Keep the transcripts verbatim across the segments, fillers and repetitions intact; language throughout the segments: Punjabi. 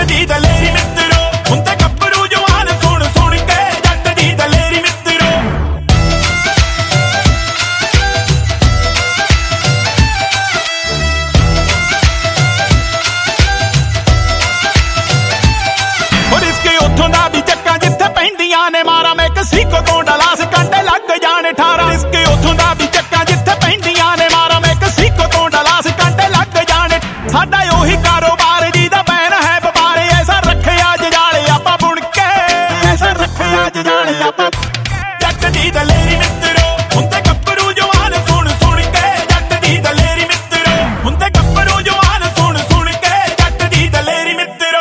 ਦੀ ਦਲੇਰੀ ਮਿੱਤਰੋ ਹੁੰਦੇ ਗੱਭਰੂ ਜਵਾਨ ਸੁਣ ਸੁਣ ਕੇ ਜੱਟ ਦੀ ਦਲੇਰੀ ਮਿੱਤਰੋ ਹੋਰ ਇਸਕੇ ਉੱਥੋਂ ਦਾ ਵੀ ਚੱਕਾਂ ਜਿੱਥੇ ਪੈਂਦੀਆਂ ਨੇ ਮਾਰਾ ਮੈਂ ਕਸੀ ਕੋ ਤੋਂ ਡਲਾਸ ਕੰਡੇ ਲੱਗ ਜਾਣ ਠਾਰਾ ਇਸਕੇ ਉੱਥੋਂ ਦਾ ਵੀ ਚੱਕਾਂ ਜਿੱਥੇ ਪੈਂਦੀਆਂ ਨੇ ਮਾਰਾ ਮੈਂ ਕਸੀ ਕੋ ਤੋਂ ਡਲਾਸ ਕੰਡੇ ਲੱਗ ਜਾਣ ਸਾਡਾ ਉਹੀ ਕਾਰੋਬਾਰ ਜੀ ਦਾ ਬੈਨ ਹੈ ਵਪਾਰ ਐਸਾ ਰੱਖਿਆ ਜਜਾਲੇ ਆਪਾਂ ਬੁਣ ਕੇ ਐਸਾ ਰੱਖਿਆ ਜਜਾਲੇ ਆਪਾਂ ਜੱਟ ਦੀ ਦਲੇਰੀ ਮਿੱਤਰੋ ਹੁੰਦੇ ਗੱਭਰੂ ਜਵਾਨ ਸੁਣ ਸੁਣ ਕੇ ਜੱਟ ਦੀ ਦਲੇਰੀ ਮਿੱਤਰੋ ਹੁੰਦੇ ਗੱਭਰੂ ਜਵਾਨ ਸੁਣ ਸੁਣ ਕੇ ਜੱਟ ਦੀ ਦਲੇਰੀ ਮਿੱਤਰੋ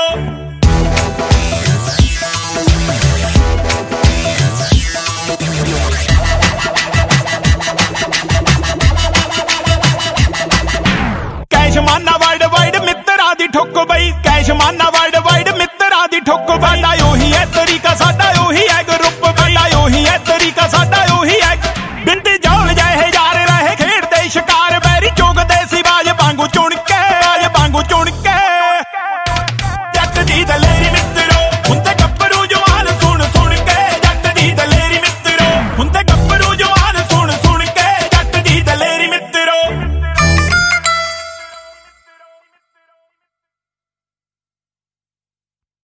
ਕੈਸ਼ ਮਾਨਾ ਵਰਡ ਵਾਈਡ ਮਿੱਤਰਾਂ ਦੀ ਠੁੱਕ ਬਈ ਕੈਸ਼ ਮਾਨਾ ਵਰਡ ਵਾਈਡ ਮਿੱਤਰਾਂ ਦੀ ਠੁੱਕ ਸਾਡਾ ਉਹੀ ਹੈ ਤਰੀਕਾ ਸਾਡਾ ਉਹੀ ਹੈ ਗਰੁੱਪ ਸਾਡਾ ਉਹੀ ਹੈ ਤਰੀਕਾ ਸਾਡਾ ਉਹੀ ਹੈ ਬਿੰਦੀ ਜੌਲ ਜਿਹੇ ਯਾਰ ਰਹੇ ਖੇਡਦੇ ਸ਼ਿਕਾਰ ਬੈਰੀ ਚੁਗਦੇ ਸੀ ਬਾਜ ਵਾਂਗੂ ਚੁਣ ਕੇ ਬਾਜ ਵਾਂਗੂ ਚੁਣ ਕੇ ਜੱਟ ਦੀ ਦਲੇ